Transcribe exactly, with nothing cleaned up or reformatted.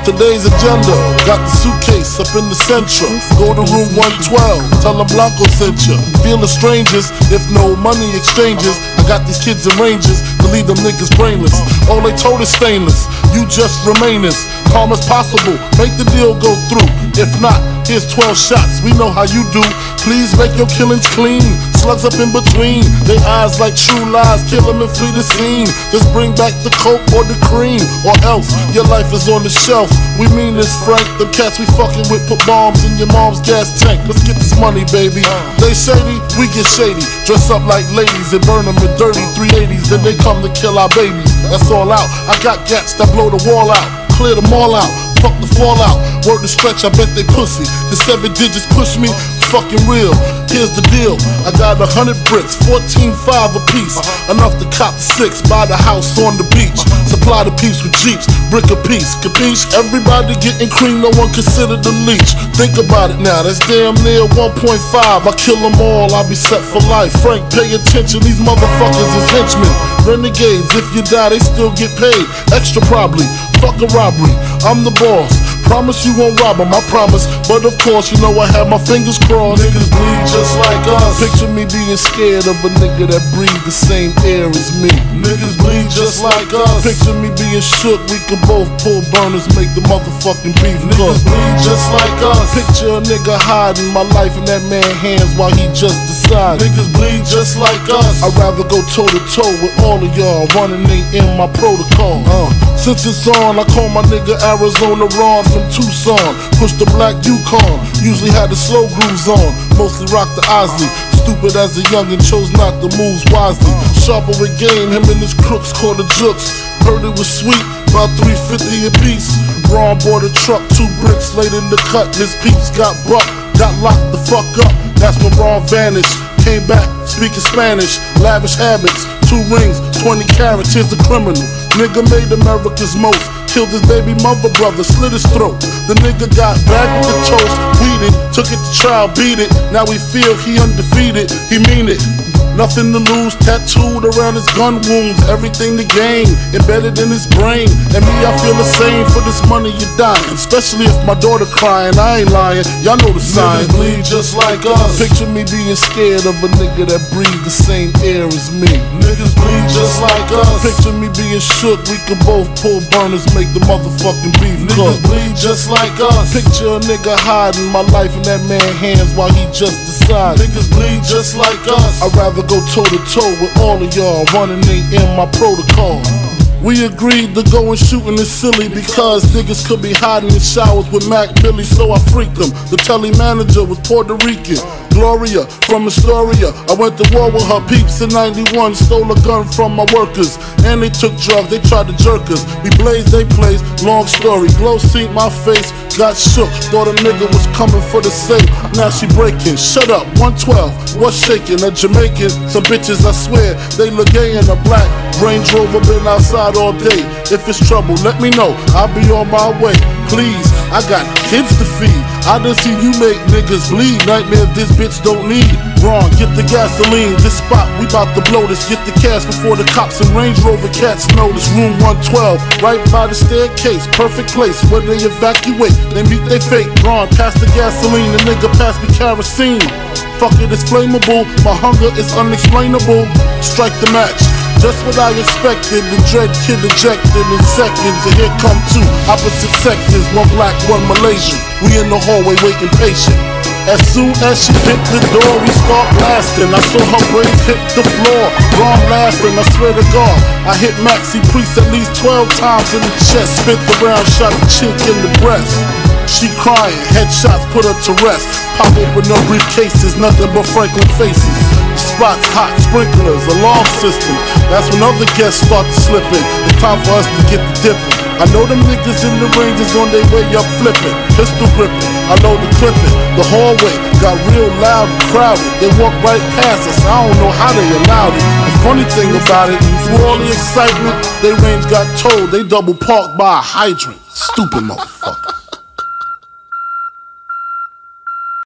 Today's agenda, got the suitcase up in the Central. Go to room one twelve, tell them Blanco sent ya. Feel the strangers, if no money exchanges. I got these kids in ranges to leave them niggas brainless. All they told is stainless, you just remainers. Calm as possible, make the deal go through. If not, here's twelve shots, we know how you do. Please make your killings clean, slugs up in between. They eyes like true lies, kill them and flee the scene. Just bring back the coke or the cream, or else your life is on the shelf. We mean this, Frank. Them cats we fucking with put bombs in your mom's gas tank. Let's get this money, baby. They shady, we get shady. Dress up like ladies and burn them in dirty three eighties. Then they come to kill our babies. That's all out. I got gats that blow the wall out, clear them all out. Fuck the fallout, word to stretch, I bet they pussy. The seven digits push me, fucking real. Here's the deal, I got a hundred bricks, fourteen five a piece. Enough to cop six, buy the house on the beach. Supply the peeps with jeeps, brick a piece, capiche? Everybody getting cream, no one considered the leech. Think about it now, that's damn near one point five. I kill them all, I'll be set for life. Frank, pay attention, these motherfuckers is henchmen. Renegades, if you die, they still get paid. Extra probably, fuck a robbery, I'm the boss. Promise you won't rob them, I promise. But of course, you know I have my fingers crossed. Niggas bleed just like us. Picture me being scared of a nigga that breathe the same air as me. Niggas bleed just like us. Picture me being shook, we could both pull burners, make the motherfucking beef cook. Niggas bleed just like us. Picture a nigga hiding my life in that man's hands while he just decided. Niggas bleed just like us. I'd rather go toe to toe with all of y'all, running ain't in my protocol. Uh. Since it's on, I call my nigga Arizona Ron from Tucson. Push the black Yukon, usually had the slow grooves on. Mostly rock the Osley. Stupid as a youngin', chose not to move wisely. Sharper with game, him and his crooks called the jooks. Heard it was sweet, about three fifty a piece. Ron bought a truck, two bricks laid in the cut. His peeps got bucked, got locked the fuck up. That's when Ron vanished. Came back, speaking Spanish, lavish habits, two rings, twenty carats, here's the criminal. Nigga made America's most, killed his baby mother brother, slit his throat. The nigga got back with the toast, weeded, took it to trial, beat it. Now we feel he undefeated, he mean it. Nothing to lose, tattooed around his gun wounds. Everything to gain, embedded in his brain. And me, I feel the same for this money you're dying. Especially if my daughter crying, I ain't lying, y'all know the sign. Niggas bleed just like us. Picture me being scared of a nigga that breathe the same air as me. Niggas bleed just like us. Picture me being shook, we could both pull burners, make the motherfucking beef cook. Niggas bleed just like us. Picture a nigga hiding my life in that man's hands while he just decided. Niggas bleed just like us. I'd rather go toe to toe with all of y'all, running ain't in my protocol. We agreed to go and shooting is silly because niggas could be hiding in showers with Mac Billy, so I freaked them. The telly manager was Puerto Rican, Gloria from Astoria. I went to war with her peeps in ninety-one, stole a gun from my workers, and they took drugs, they tried to jerk us. We blazed, they blazed, long story. Glow seen my face, got shook, thought a nigga was coming for the safe. Now she breaking, shut up, one twelve, what's shaking? A Jamaican, some bitches I swear, they look gay in a black Range Rover, been outside all day. If it's trouble, let me know, I'll be on my way. Please, I got kids to feed. I done see you make niggas bleed. Nightmare this bitch don't need. Wrong, get the gasoline. This spot, we bout to blow this. Get the cash before the cops and Range Rover cats notice. Room one twelve, right by the staircase. Perfect place where they evacuate. They meet they fate. Wrong, pass the gasoline. The nigga pass me kerosene. Fuck it, it's flammable. My hunger is unexplainable. Strike the match. Just what I expected, the dread kid ejected in seconds. And here come two opposite sexes, one black, one Malaysian. We in the hallway waiting patient. As soon as she hit the door, we start blasting. I saw her brains hit the floor. Wrong laughing, I swear to God. I hit Maxi Priest at least twelve times in the chest. Spit the round, shot the chink in the breast. She crying, headshots put her to rest. Pop open her briefcases, nothing but Franklin faces. Spots, hot sprinklers, alarm systems. That's when other guests start to slip in. It's time for us to get the dipping. I know them niggas in the ranges on their way up flipping. Pistol gripping, I know the clipping. The hallway got real loud and crowded. They walk right past us, I don't know how they allowed it. The funny thing about it, through all the excitement, they range got told they double parked by a hydrant. Stupid motherfucker.